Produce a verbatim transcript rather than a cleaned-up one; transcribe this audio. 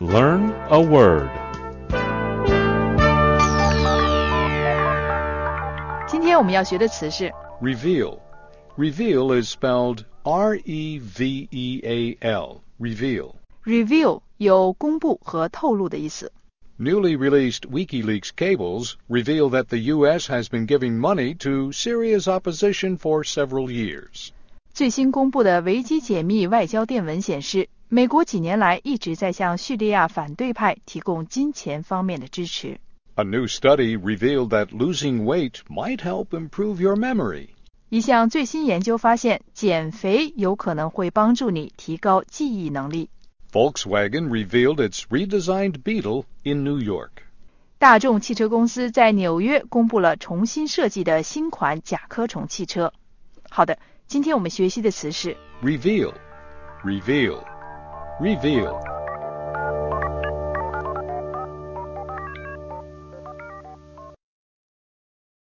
Learn a word. 今天我们要学的词是 Reveal. Reveal is spelled R E V E A L. Reveal. reveal 有公布和透露的意思。 Newly released WikiLeaks cables reveal that the U S has been giving money to Syria's opposition for several years. 最新公布的维基解密外交电文显示，美国几年来一直在向叙利亚反对派提供金钱方面的支持。 A new study revealed that losing weight might help improve your memory. 一项最新研究发现，减肥有可能会帮助你提高记忆能力。 Volkswagen revealed its redesigned Beetle in New York. 大众汽车公司在纽约公布了重新设计的新款甲壳虫汽车。好的，今天我们学习的词是 Reveal. Reveal. Reveal.